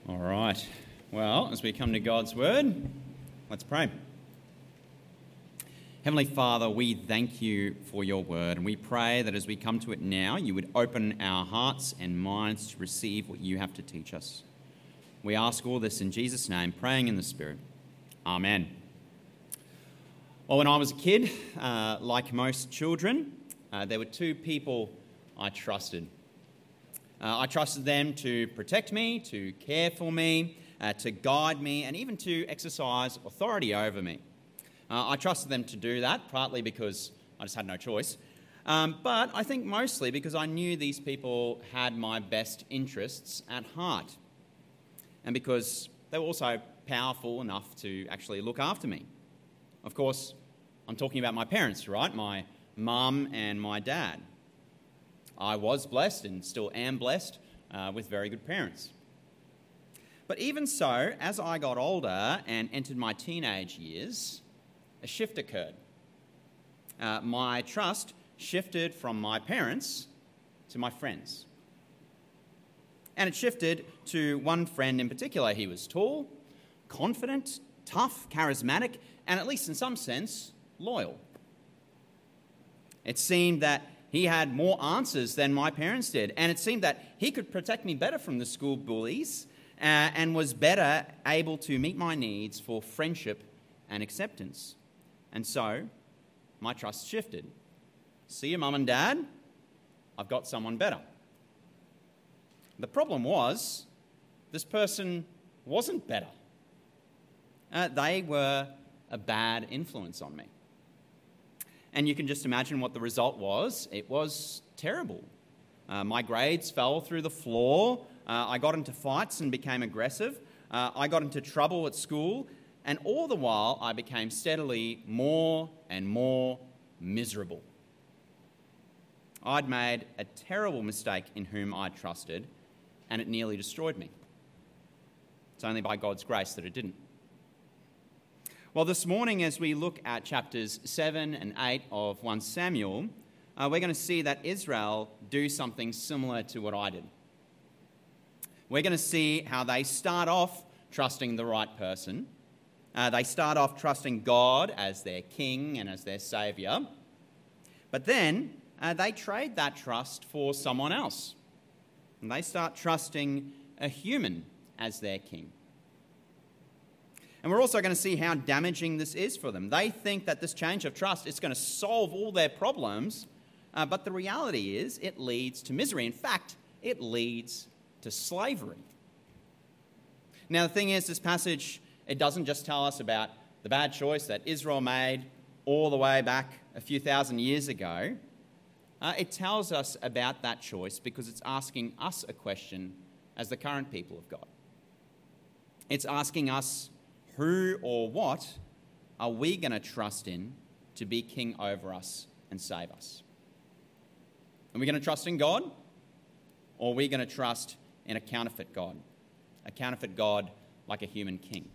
All right. Well, as we come to God's Word, let's pray. Heavenly Father, we thank you for your Word, and we pray that as we come to it now, you would open our hearts and minds to receive what you have to teach us. We ask all this in Jesus' name, praying in the Spirit. Amen. Well, when I was a kid, like most children, there were two people I trusted. I trusted them to protect me, to care for me, to guide me, and even to exercise authority over me. I trusted them to do that, partly because I just had no choice, but I think mostly because I knew these people had my best interests at heart, and because they were also powerful enough to actually look after me. Of course, I'm talking about my parents, right? My mum and my dad. I was blessed and still am blessed with very good parents. But even so, as I got older and entered my teenage years, a shift occurred. My trust shifted from my parents to my friends. And it shifted to one friend in particular. He was tall, confident, tough, charismatic, and at least in some sense, loyal. It seemed that he had more answers than my parents did, and it seemed that he could protect me better from the school bullies and was better able to meet my needs for friendship and acceptance. And so, my trust shifted. See you, Mum and Dad, I've got someone better. The problem was, this person wasn't better. They were a bad influence on me. And you can just imagine what the result was. It was terrible. My grades fell through the floor. I got into fights and became aggressive. I got into trouble at school. And all the while, I became steadily more and more miserable. I'd made a terrible mistake in whom I trusted, and it nearly destroyed me. It's only by God's grace that it didn't. Well, this morning, as we look at chapters 7 and 8 of 1 Samuel, we're going to see that Israel do something similar to what I did. We're going to see how they start off trusting the right person. They start off trusting God as their king and as their saviour. But then they trade that trust for someone else. And they start trusting a human as their king. And we're also going to see how damaging this is for them. They think that this change of trust is going to solve all their problems, but the reality is it leads to misery. In fact, it leads to slavery. Now, the thing is, this passage, it doesn't just tell us about the bad choice that Israel made all the way back a few thousand years ago. It tells us about that choice because it's asking us a question as the current people of God. It's asking us, who or what are we going to trust in to be king over us and save us? Are we going to trust in God, or are we going to trust in a counterfeit God like a human king?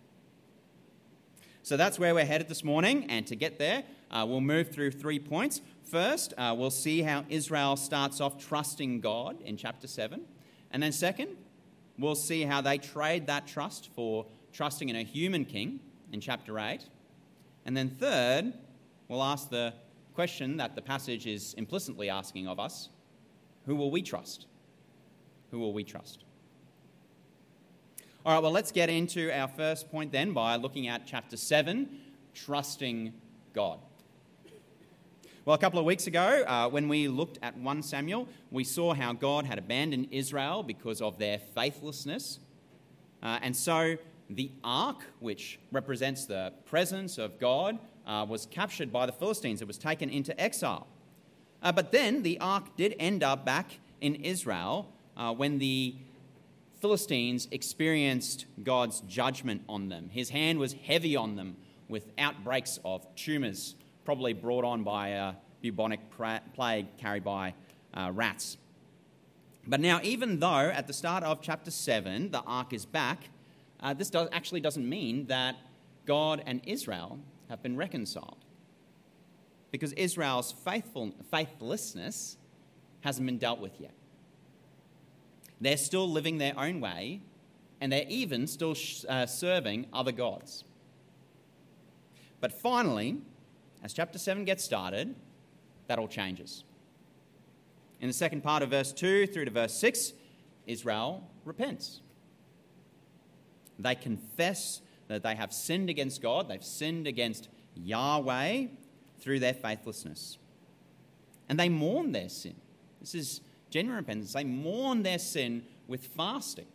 So that's where we're headed this morning, and to get there, we'll move through 3 points. First, we'll see how Israel starts off trusting God in chapter 7, and then second, we'll see how they trade that trust for trusting in a human king in chapter 8. And then third, we'll ask the question that the passage is implicitly asking of us: who will we trust? Who will we trust? All right, well, let's get into our first point then by looking at chapter 7, trusting God. Well, a couple of weeks ago, when we looked at 1 Samuel, we saw how God had abandoned Israel because of their faithlessness. And so the ark, which represents the presence of God, was captured by the Philistines. It was taken into exile. But then the ark did end up back in Israel when the Philistines experienced God's judgment on them. His hand was heavy on them with outbreaks of tumours, probably brought on by a bubonic plague carried by rats. But now, even though at the start of chapter 7 the ark is back, this actually doesn't mean that God and Israel have been reconciled, because Israel's faithlessness hasn't been dealt with yet. They're still living their own way and they're even still serving other gods. But finally, as chapter 7 gets started, that all changes. In the second part of verse 2 through to verse 6, Israel repents. They confess that they have sinned against God, they've sinned against Yahweh through their faithlessness. And they mourn their sin. This is genuine repentance. They mourn their sin with fasting.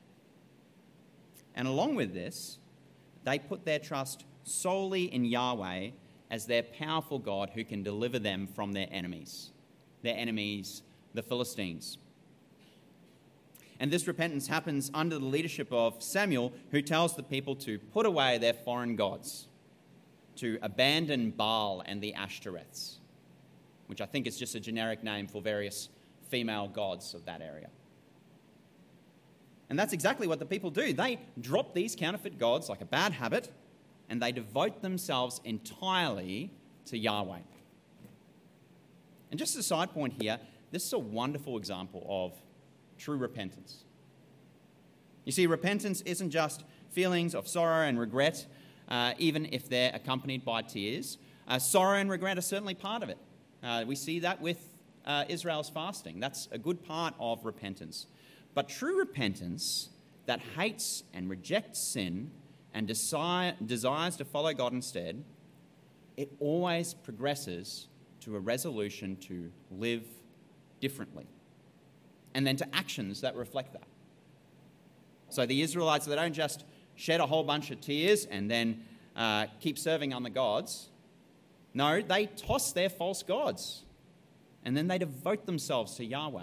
And along with this, they put their trust solely in Yahweh as their powerful God who can deliver them from their enemies, the Philistines. And this repentance happens under the leadership of Samuel, who tells the people to put away their foreign gods, to abandon Baal and the Ashtoreths, which I think is just a generic name for various female gods of that area. And that's exactly what the people do. They drop these counterfeit gods like a bad habit, and they devote themselves entirely to Yahweh. And just as a side point here, this is a wonderful example of true repentance. You see, repentance isn't just feelings of sorrow and regret, even if they're accompanied by tears. Sorrow and regret are certainly part of it. We see that with Israel's fasting. That's a good part of repentance. But true repentance that hates and rejects sin and desires to follow God instead, it always progresses to a resolution to live differently, and then to actions that reflect that. So the Israelites, they don't just shed a whole bunch of tears and then keep serving other gods. No, they toss their false gods, and then they devote themselves to Yahweh.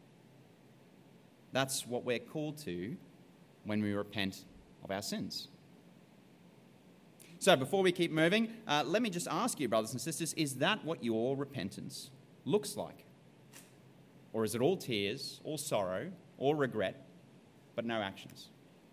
That's what we're called to when we repent of our sins. So before we keep moving, let me just ask you, brothers and sisters, is that what your repentance looks like? Or is it all tears, all sorrow, all regret, but no actions?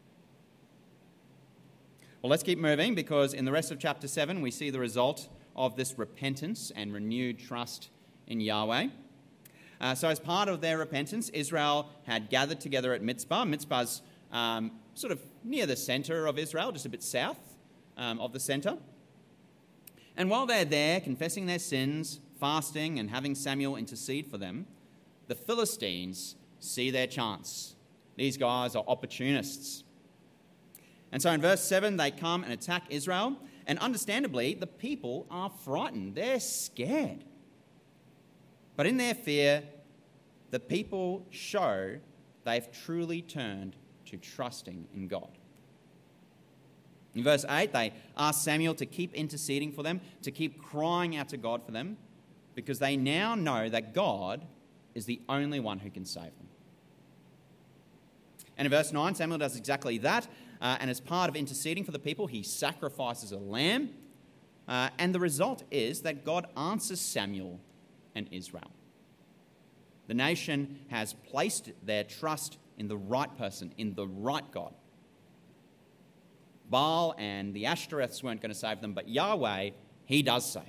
Well, let's keep moving, because in the rest of chapter 7, we see the result of this repentance and renewed trust in Yahweh. So as part of their repentance, Israel had gathered together at Mizpah. Mizpah's sort of near the centre of Israel, just a bit south of the centre. And while they're there, confessing their sins, fasting, and having Samuel intercede for them, the Philistines see their chance. These guys are opportunists. And so in verse 7, they come and attack Israel. And understandably, the people are frightened. They're scared. But in their fear, the people show they've truly turned to trusting in God. In verse 8, they ask Samuel to keep interceding for them, to keep crying out to God for them, because they now know that God is the only one who can save them. And in verse 9, Samuel does exactly that. And as part of interceding for the people, he sacrifices a lamb. And the result is that God answers Samuel and Israel. The nation has placed their trust in the right person, in the right God. Baal and the Ashtoreths weren't going to save them, but Yahweh, he does save.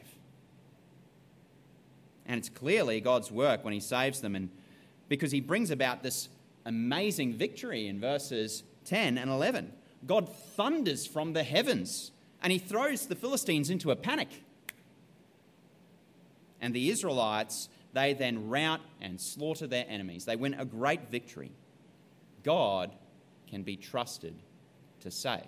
And it's clearly God's work when he saves them, and because he brings about this amazing victory in verses 10 and 11. God thunders from the heavens, and he throws the Philistines into a panic. And the Israelites, they then rout and slaughter their enemies. They win a great victory. God can be trusted to save.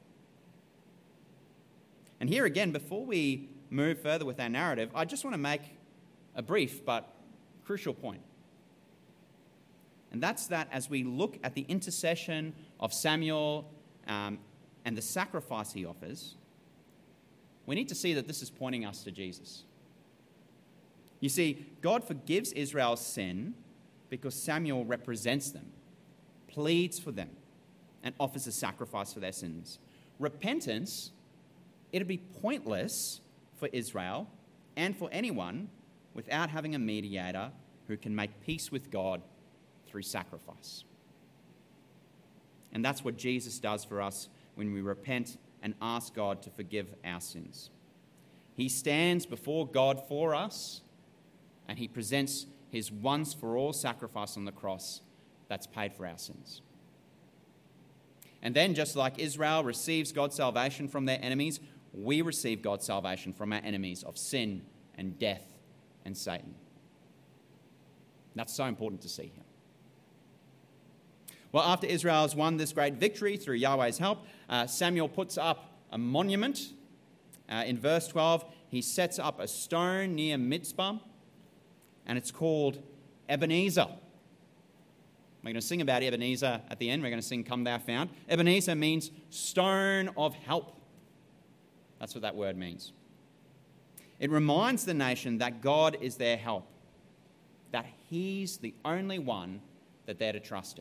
And here again, before we move further with our narrative, I just want to make a brief but crucial point. And that's that as we look at the intercession of Samuel and the sacrifice he offers, we need to see that this is pointing us to Jesus. You see, God forgives Israel's sin because Samuel represents them, pleads for them, and offers a sacrifice for their sins. Repentance, it'd be pointless for Israel and for anyone without having a mediator who can make peace with God through sacrifice. And that's what Jesus does for us when we repent and ask God to forgive our sins. He stands before God for us, and he presents his once-for-all sacrifice on the cross that's paid for our sins. And then, just like Israel receives God's salvation from their enemies, we receive God's salvation from our enemies of sin and death and Satan. That's so important to see here. Well, after Israel has won this great victory through Yahweh's help, Samuel puts up a monument. In verse 12, he sets up a stone near Mizpah, and it's called Ebenezer. We're going to sing about Ebenezer at the end. We're going to sing Come Thou Fount. Ebenezer means stone of help. That's what that word means. It reminds the nation that God is their help, that He's the only one that they're to trust in.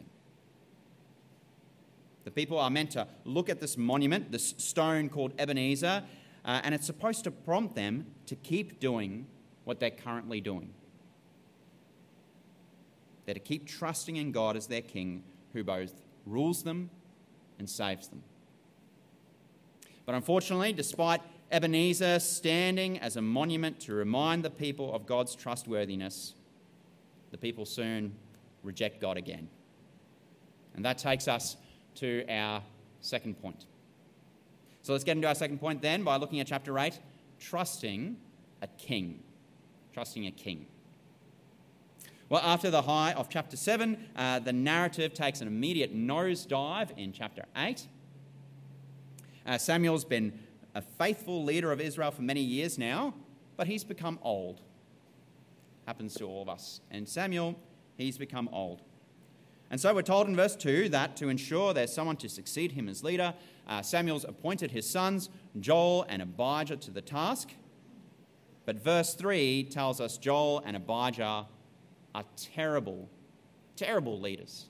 The people are meant to look at this monument, this stone called Ebenezer, and it's supposed to prompt them to keep doing what they're currently doing. They're to keep trusting in God as their king, who both rules them and saves them. But unfortunately, despite Ebenezer standing as a monument to remind the people of God's trustworthiness, the people soon reject God again. And that takes us to our second point. So let's get into our second point then by looking at chapter 8, trusting a king. Trusting a king. Well, after the high of chapter 7, the narrative takes an immediate nosedive in chapter 8. Samuel's been a faithful leader of Israel for many years now, but he's become old. Happens to all of us. And Samuel, he's become old. And so we're told in verse 2 that to ensure there's someone to succeed him as leader, Samuel's appointed his sons, Joel and Abijah, to the task. But verse 3 tells us Joel and Abijah are terrible, terrible leaders.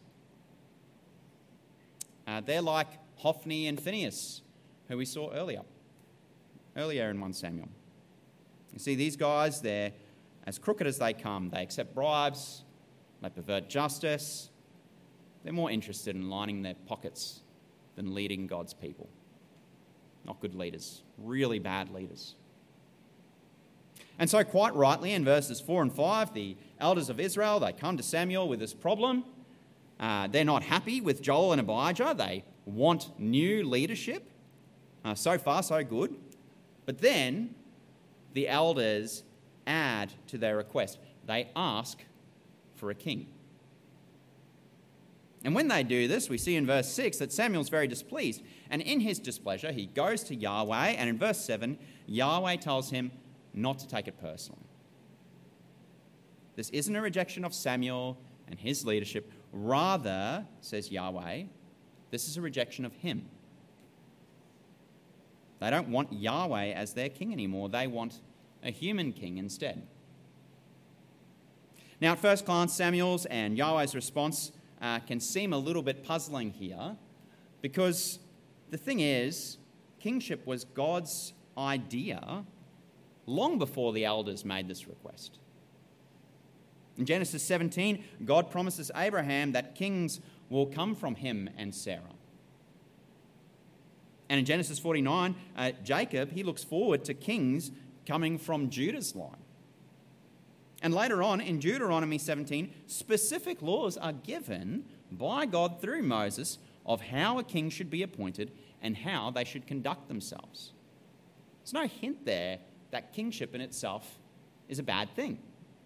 They're like Hophni and Phinehas, who we saw earlier in 1 Samuel. You see, these guys, they're as crooked as they come. They accept bribes, they pervert justice. They're more interested in lining their pockets than leading God's people. Not good leaders, really bad leaders. And so quite rightly in verses 4 and 5, the elders of Israel, they come to Samuel with this problem. They're not happy with Joel and Abijah. They want new leadership. So far, so good. But then the elders add to their request. They ask for a king. And when they do this, we see in verse 6 that Samuel's very displeased. And in his displeasure, he goes to Yahweh. And in verse 7, Yahweh tells him not to take it personally. This isn't a rejection of Samuel and his leadership. Rather, says Yahweh, this is a rejection of him. They don't want Yahweh as their king anymore. They want a human king instead. Now, at first glance, Samuel's and Yahweh's response can seem a little bit puzzling here, because the thing is, kingship was God's idea long before the elders made this request. In Genesis 17, God promises Abraham that kings will come from him and Sarah. And in Genesis 49, Jacob, he looks forward to kings coming from Judah's line. And later on, in Deuteronomy 17, specific laws are given by God through Moses of how a king should be appointed and how they should conduct themselves. There's no hint there that kingship in itself is a bad thing.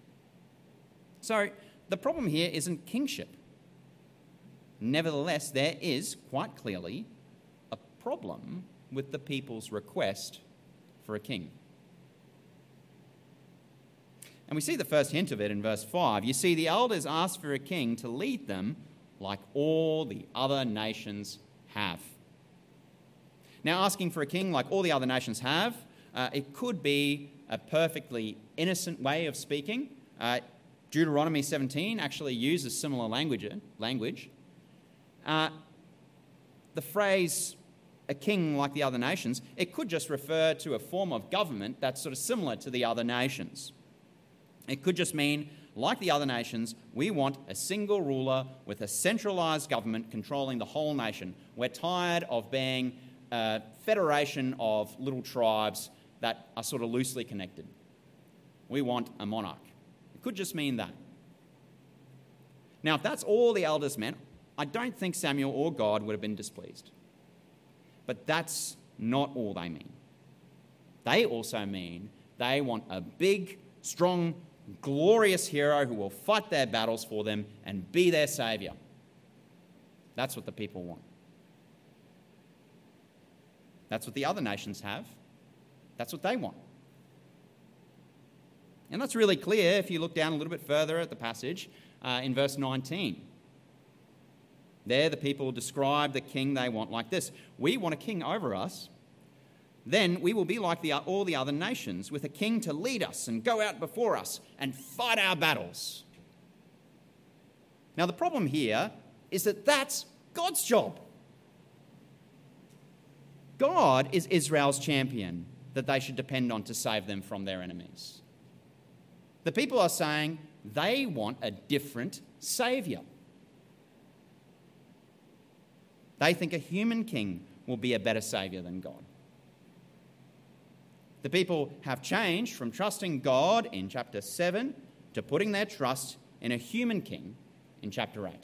So the problem here isn't kingship. Nevertheless, there is quite clearly a problem with the people's request for a king. And we see the first hint of it in verse 5. You see, the elders ask for a king to lead them like all the other nations have. Now, asking for a king like all the other nations have, it could be a perfectly innocent way of speaking. Deuteronomy 17 actually uses similar language. The phrase, a king like the other nations, it could just refer to a form of government that's sort of similar to the other nations. It could just mean, like the other nations, we want a single ruler with a centralised government controlling the whole nation. We're tired of being a federation of little tribes that are sort of loosely connected. We want a monarch. It could just mean that. Now, if that's all the elders meant, I don't think Samuel or God would have been displeased. But that's not all they mean. They also mean they want a big, strong, glorious hero who will fight their battles for them and be their saviour. That's what the people want. That's what the other nations have. That's what they want. And that's really clear if you look down a little bit further at the passage in verse 19. There the people describe the king they want like this: we want a king over us. Then we will be like all the other nations, with a king to lead us and go out before us and fight our battles. Now the problem here is that that's God's job. God is Israel's champion that they should depend on to save them from their enemies. The people are saying they want a different saviour. They think a human king will be a better saviour than God. The people have changed from trusting God in chapter 7 to putting their trust in a human king in chapter 8.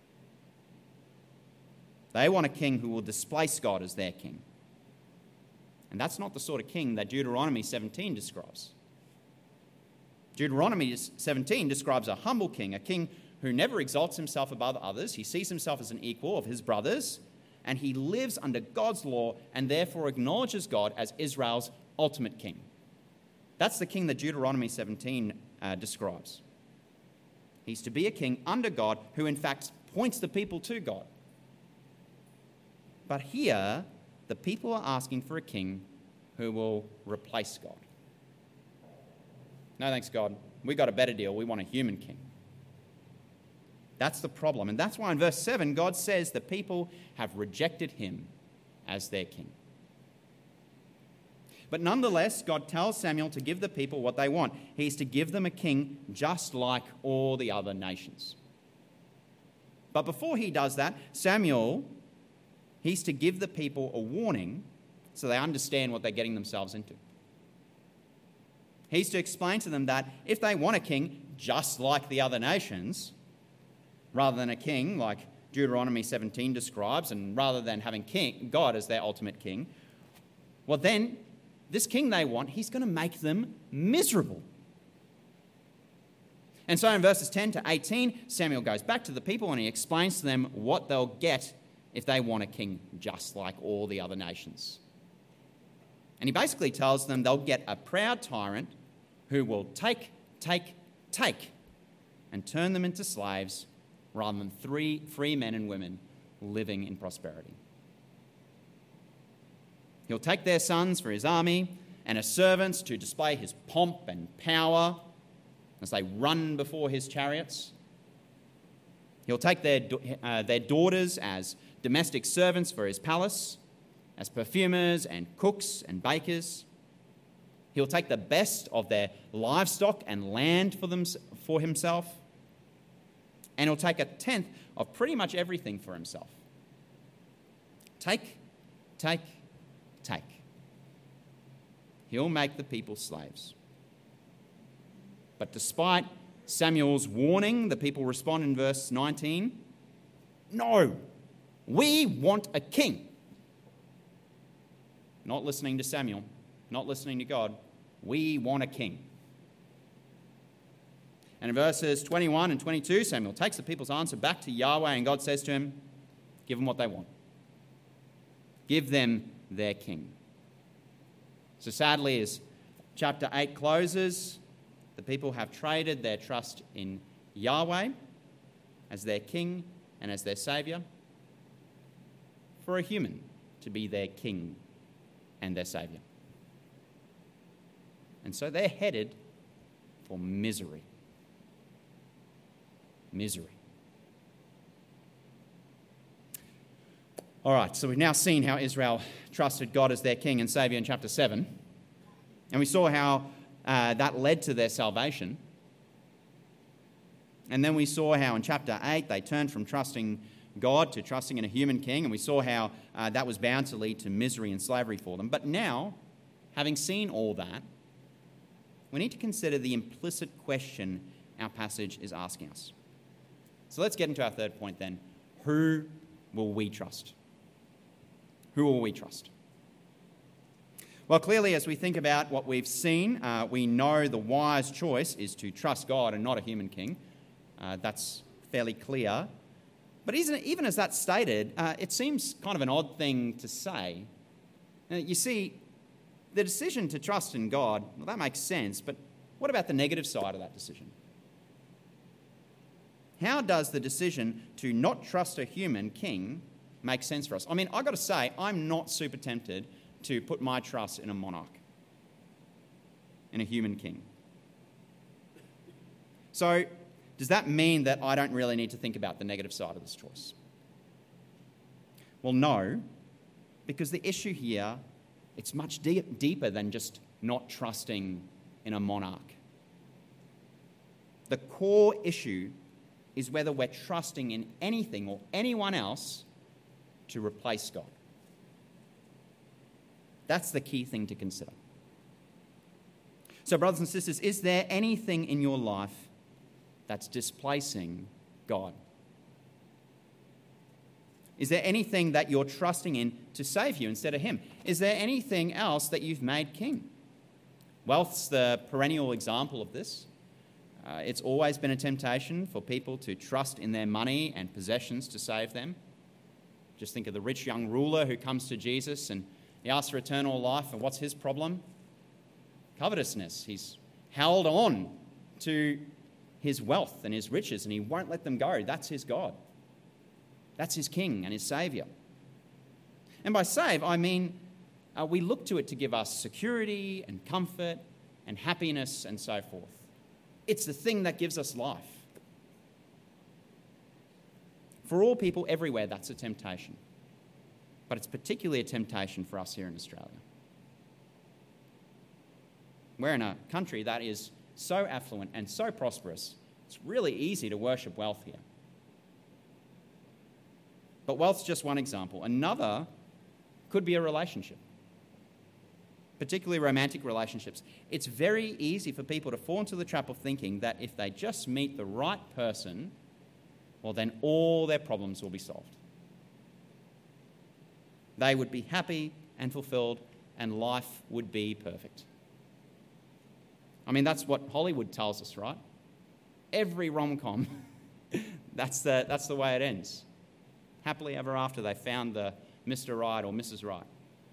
They want a king who will displace God as their king. And that's not the sort of king that Deuteronomy 17 describes. Deuteronomy 17 describes a humble king, a king who never exalts himself above others. He sees himself as an equal of his brothers, and he lives under God's law and therefore acknowledges God as Israel's ultimate king. That's the king that Deuteronomy 17 describes. He's to be a king under God who in fact points the people to God. But here, the people are asking for a king who will replace God. No thanks, God. We got a better deal. We want a human king. That's the problem. And that's why in verse 7, God says the people have rejected him as their king. But nonetheless, God tells Samuel to give the people what they want. He's to give them a king just like all the other nations. But before he does that, he's to give the people a warning so they understand what they're getting themselves into. He's to explain to them that if they want a king just like the other nations, rather than a king like Deuteronomy 17 describes, and rather than having God as their ultimate king, well then, this king they want, he's going to make them miserable. And so in verses 10 to 18, Samuel goes back to the people and he explains to them what they'll get if they want a king just like all the other nations. And he basically tells them they'll get a proud tyrant who will take, and turn them into slaves rather than free men and women living in prosperity. He'll take their sons for his army and as servants to display his pomp and power as they run before his chariots. He'll take their daughters as domestic servants for his palace, as perfumers and cooks and bakers. He'll take the best of their livestock and land for himself. And he'll take a tenth of pretty much everything for himself. Take. He'll make the people slaves. But despite Samuel's warning, the people respond in verse 19, "No, we want a king." Not listening to Samuel, not listening to God. We want a king. And in verses 21 and 22, Samuel takes the people's answer back to Yahweh, and God says to him, give them what they want. Give them their king. So sadly, as chapter 8 closes, the people have traded their trust in Yahweh as their king and as their saviour for a human to be their king and their saviour. And so they're headed for misery. Misery. All right, so we've now seen how Israel trusted God as their king and saviour in chapter 7. And we saw how that led to their salvation. And then we saw how in chapter 8 they turned from trusting God to trusting in a human king. And we saw how that was bound to lead to misery and slavery for them. But now, having seen all that, we need to consider the implicit question our passage is asking us. So let's get into our third point then. who will we trust? Who will we trust? Well, clearly, as we think about what we've seen, we know the wise choice is to trust God and not a human king. That's fairly clear. But even as that's stated, it seems kind of an odd thing to say. You see, the decision to trust in God, well, that makes sense, but what about the negative side of that decision? How does the decision to not trust a human king make sense for us? I mean, I've got to say, I'm not super tempted to put my trust in a monarch, in a human king. So, does that mean that I don't really need to think about the negative side of this choice? Well, no, because the issue here, it's much deeper than just not trusting in a monarch. The core issue is whether we're trusting in anything or anyone else to replace God. That's the key thing to consider. So, brothers and sisters, is there anything in your life that's displacing God? Is there anything that you're trusting in to save you instead of Him? Is there anything else that you've made king? Wealth's the perennial example of this. It's always been a temptation for people to trust in their money and possessions to save them. Just think of the rich young ruler who comes to Jesus and he asks for eternal life, and what's his problem? Covetousness. He's held on to his wealth and his riches, and he won't let them go. That's his God. That's his king and his saviour. And by save, I mean we look to it to give us security and comfort and happiness and so forth. It's the thing that gives us life. For all people everywhere, that's a temptation. But it's particularly a temptation for us here in Australia. We're in a country that is so affluent and so prosperous, it's really easy to worship wealth here. But wealth's just one example. Another could be a relationship, particularly romantic relationships. It's very easy for people to fall into the trap of thinking that if they just meet the right person, well, then all their problems will be solved. They would be happy and fulfilled, and life would be perfect. I mean, that's what Hollywood tells us, right? Every rom-com, that's the way it ends. Happily ever after, they found the Mr. Right or Mrs. Right.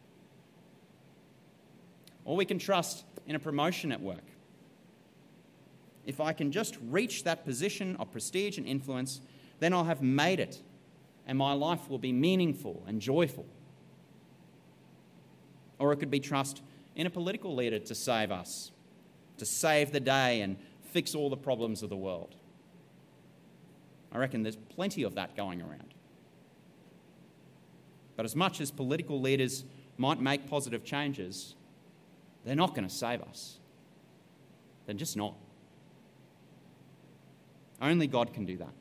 Or we can trust in a promotion at work. If I can just reach that position of prestige and influence, then I'll have made it, and my life will be meaningful and joyful. Or it could be trust in a political leader to save us, to save the day and fix all the problems of the world. I reckon there's plenty of that going around. But as much as political leaders might make positive changes, they're not going to save us. They're just not. Only God can do that.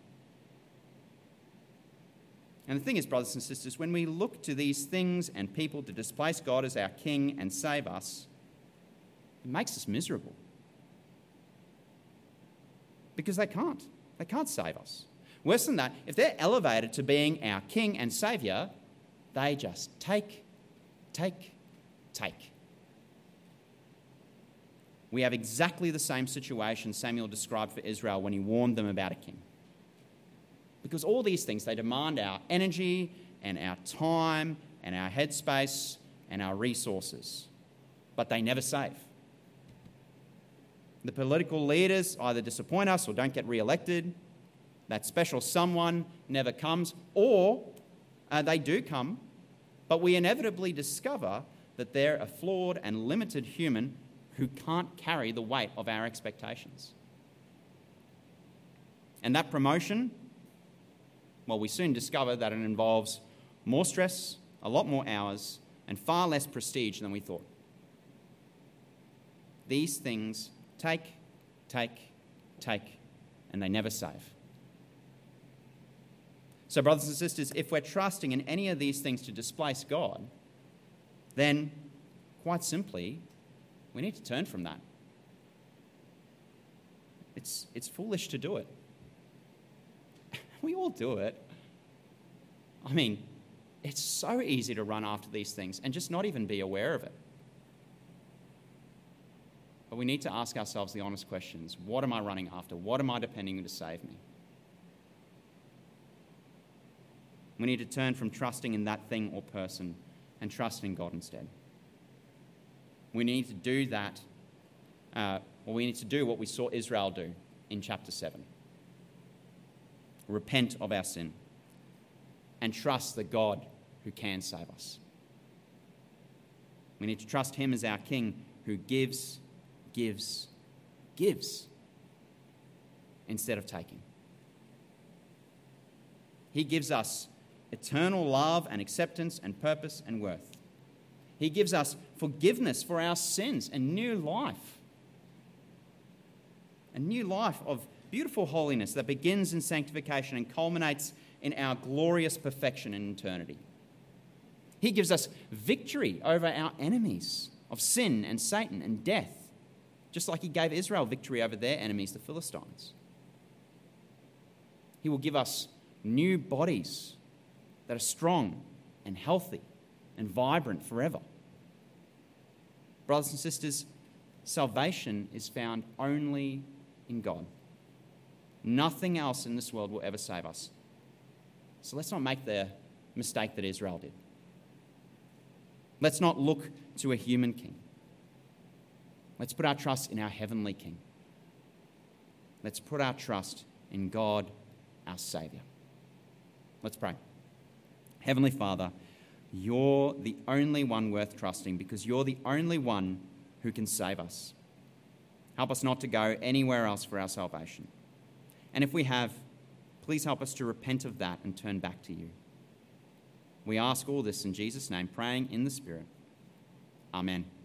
And the thing is, brothers and sisters, when we look to these things and people to displace God as our king and save us, it makes us miserable. Because they can't. They can't save us. Worse than that, if they're elevated to being our king and saviour, they just take. We have exactly the same situation Samuel described for Israel when he warned them about a king. Because all these things, they demand our energy and our time and our headspace and our resources. But they never save. The political leaders either disappoint us or don't get re-elected. That special someone never comes, or they do come, but we inevitably discover that they're a flawed and limited human who can't carry the weight of our expectations. And that promotion, well, we soon discover that it involves more stress, a lot more hours, and far less prestige than we thought. These things take, and they never save. So, brothers and sisters, if we're trusting in any of these things to displace God, then, quite simply, we need to turn from that. It's foolish to do it. We all do it. I mean, it's so easy to run after these things and just not even be aware of it. But we need to ask ourselves the honest questions. What am I running after? What am I depending on to save me? We need to turn from trusting in that thing or person and trust in God instead. We need to do that, we need to do what we saw Israel do in chapter 7. Repent of our sin and trust the God who can save us. We need to trust him as our King who gives instead of taking. He gives us eternal love and acceptance and purpose and worth. He gives us forgiveness for our sins and new life. A new life of beautiful holiness that begins in sanctification and culminates in our glorious perfection in eternity. He gives us victory over our enemies of sin and Satan and death, just like he gave Israel victory over their enemies, the Philistines. He will give us new bodies that are strong and healthy and vibrant forever. Brothers and sisters, salvation is found only in God. Nothing else in this world will ever save us. So let's not make the mistake that Israel did. Let's not look to a human king. Let's put our trust in our heavenly King. Let's put our trust in God, our Saviour. Let's pray. Heavenly Father, you're the only one worth trusting because you're the only one who can save us. Help us not to go anywhere else for our salvation. And if we have, please help us to repent of that and turn back to you. We ask all this in Jesus' name, praying in the Spirit. Amen.